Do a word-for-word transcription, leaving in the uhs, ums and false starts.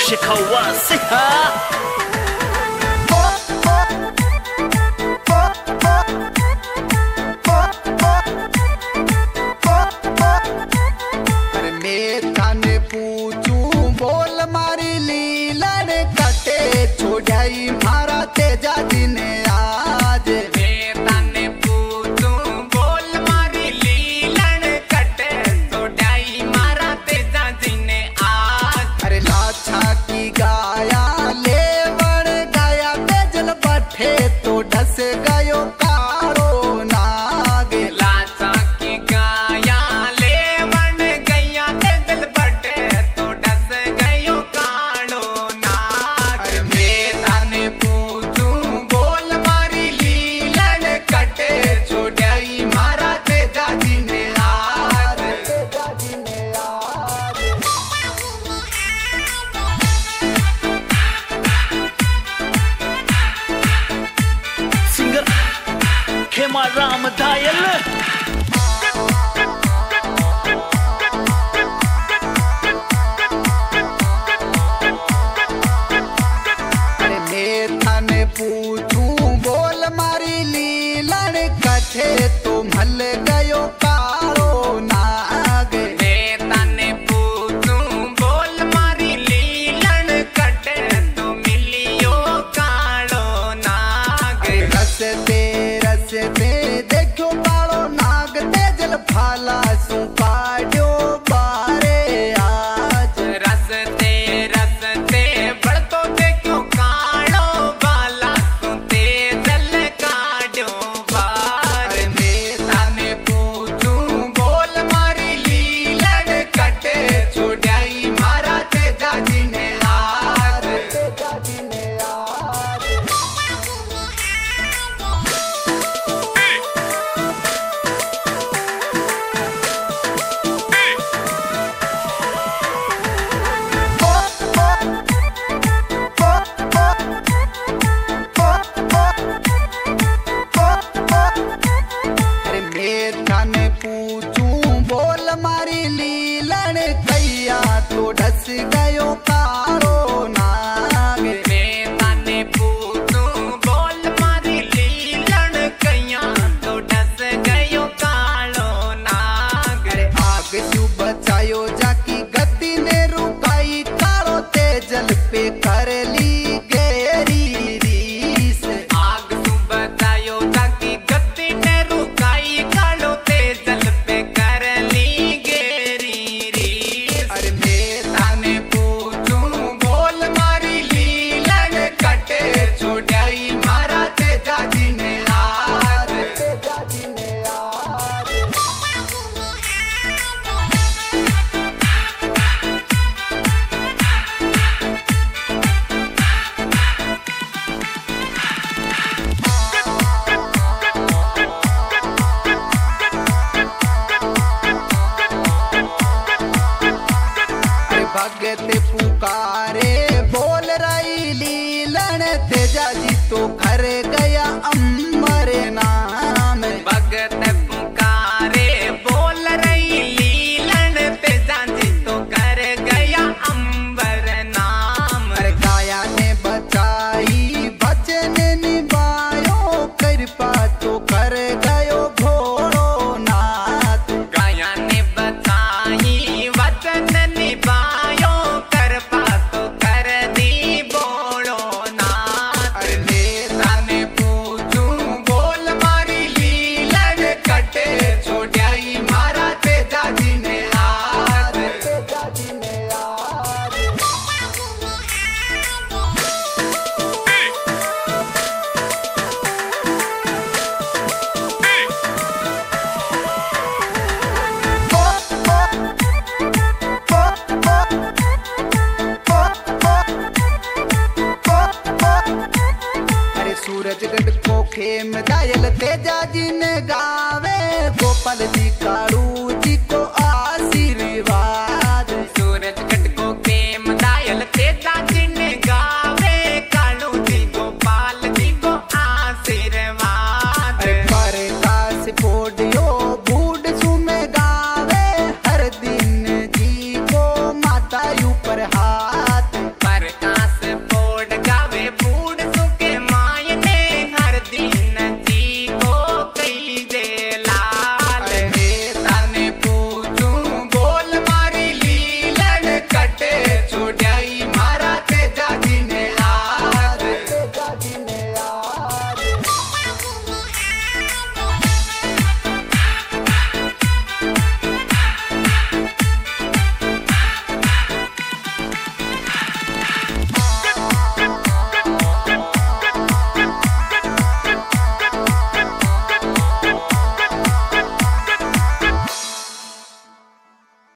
Shikawasi, ha? मारा तेजा जी ने आज तने पूछूं बोल मारी लीलन कटे सोडाई मारा तेजा जी ने आज। अरे लाछा की गाया लेवण गाया तेजल बठे तो ढस गयो कारो नाग। लाछा की गाया लेवण गया तेजल बठे तो ढस गयो कालो नाग। मैं तने पूछूं बोल मारी लीलन कटे छोड़ाई मारा तेजा जी ने आज। तेजा जी ने आज Singer Khema Ram Dayal. अरे मैं थाने पूछूं बोल मारी लीलन कथे तो मल गयो कारो नाग। मैं तने पूछूं बोल मारी लीलन कटे तो मिलियो कालो नाग। रसते रसते देखो कालो नाग तेजल फाला सु पाड्यो बारे आज। रसते रसते बढ़तो देखो कालो बाला सुते जल काड्यो बार। अरे मैं तने पूछूं बोल मारी लीलन कटे छोड़ाई मारा तेजा जी ने आज। तेजा जी ने आज अरे मैं थाने पूछूं बोल मारी लीलन कैया तो ढस गयो कारो नाग। मैं तने पूछूं बोल मारी लीलन कैया तो ढस गयो कालो नाग। अरे आग तू बचायो जाकी गति ने रुकाई कारो तेजल पे कर ली गेरी रीस। आग तू बतायो ताकि गति ने रुकाई कालो तेजल पे कर ली गेरी रीस। अरे मैं तने पूछूं बोल मारी लीलन कटे छोड़ाई मारा तेजा जी ने आज। तेजा जी ने आज अरे भगत पुकारे बोल रही लीलन तेजा जी तो घर गया अमर नाम। भगत पुकारे बोल रही लीलन तेजा जी तो कर गया अंबर नाम। अरे गाया ने बचाई बचन निभायो कृपा तो कर गयो घोड़ो नाथ। गाया ने बताई वचन निभायो कर तो कर दी बोलो नाथ। अरे मैं तने पूछूं बोल मारी लीलन कटे छोड़ाई मारा तेजा जी ने आज। तेजा जी ने आज अरे सूरजगढ़ को खेम दायल तेजा जी ने गावे गोपाल जी काड़ू जी को आशीर्वाद। सूरजगढ़ को प्रेम दायल तेजा जी ने गावे कालू जी गोपाल जी को आशीर्वाद। अरे परकाश पोडियो बूढ़ सुमे गावे हर दिन जी को माता ऊपर हाथ।